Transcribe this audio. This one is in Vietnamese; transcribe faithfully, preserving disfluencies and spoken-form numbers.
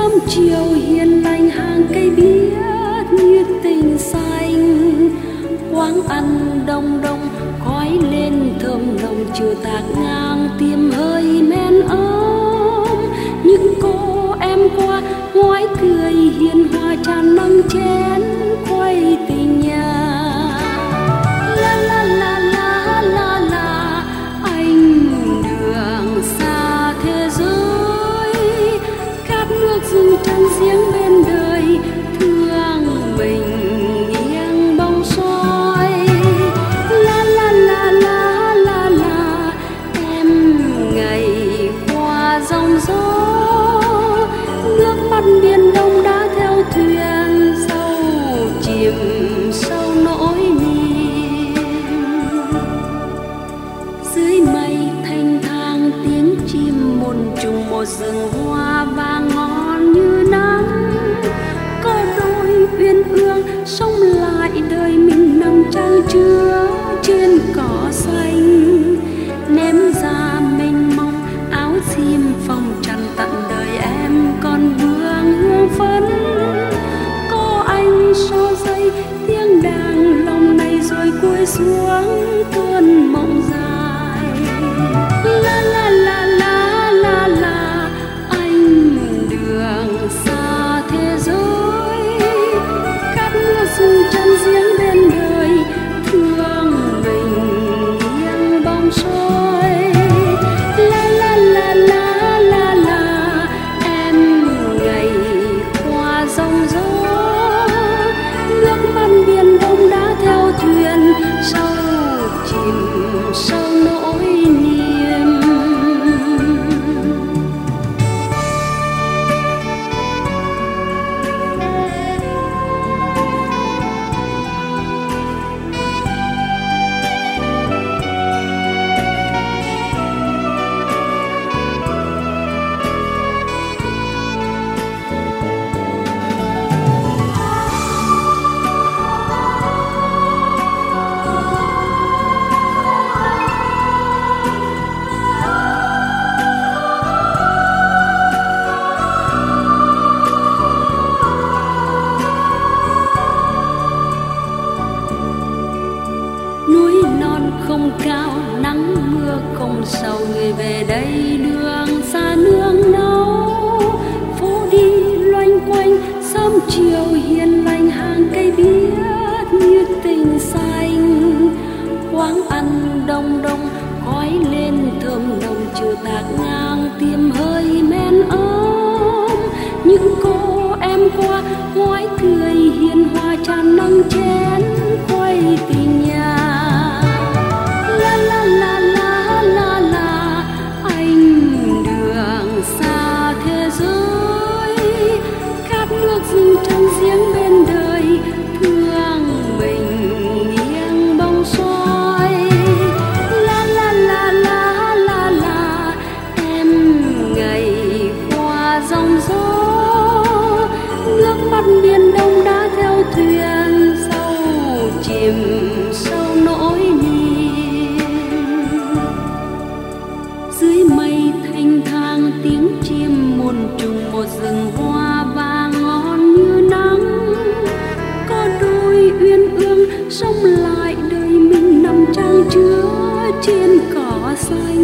sớm chiều hiền lành hàng cây biếc như tình xanh. Quán ăn đông đông khói lên thơm nồng chiều tạc ngang tìm hơi men ấm. Những cô em qua ngoái cười hiền hòa tràn nâng chén quay tình nhà. La la la la la la anh đường xa thế giới, khát nước rừng trăng giếng bên đời thương mình nghiêng bóng soi. La la la la la la em ngày qua dòng gió, nước mắt biển đông đã theo thuyền sâu chìm sâu nỗi niềm. Dưới mây thanh thang tiếng chim một trùng một rừng hoa vàng ngon như nắng. Có đôi uyên ương sống lại đời mình nằm trang chứa trên cỏ xanh. Ném ra mênh mông áo xiêm phòng trần tận đời em còn vương hương phấn. Có anh so dây tiếng đàn lòng này rồi cúi xuống cơn mộng dài. La la la la la la anh đường xa thế giới, khát nước rừng chân giếng bên đời thương mình nghiêng bóng soi. La la la la la la em ngày qua dòng gió, nước mắt biển đông đã theo thuyền sâu chìm sâu nỗi niềm. Núi non không cao, nắng mưa không sâu, người về đây đường xa nương náu. Phố đi loanh quanh sớm chiều hiền lành hàng cây biếc như tình xanh. Quán ăn đông đông khói lên thơm nồng chiều tạc ngang tìm hơi men ấm. Những cô em qua ngoái cười hiền hòa tràn nâng chén quay tình nhà. La la la la la la anh đường xa thế giới, khát nước rừng trăng giếng bên đời thương mình nghiêng bóng soi. La la la la la la em ngày qua dòng gió, nước mắt biển đông đã theo thuyền sâu chìm sâu nỗi niềm. Dưới mây thanh thang tiếng chim một trùng một rừng hoa vàng ngon như nắng. Có đôi uyên ương sống lại đời mình nằm trang chứa trên cỏ xanh.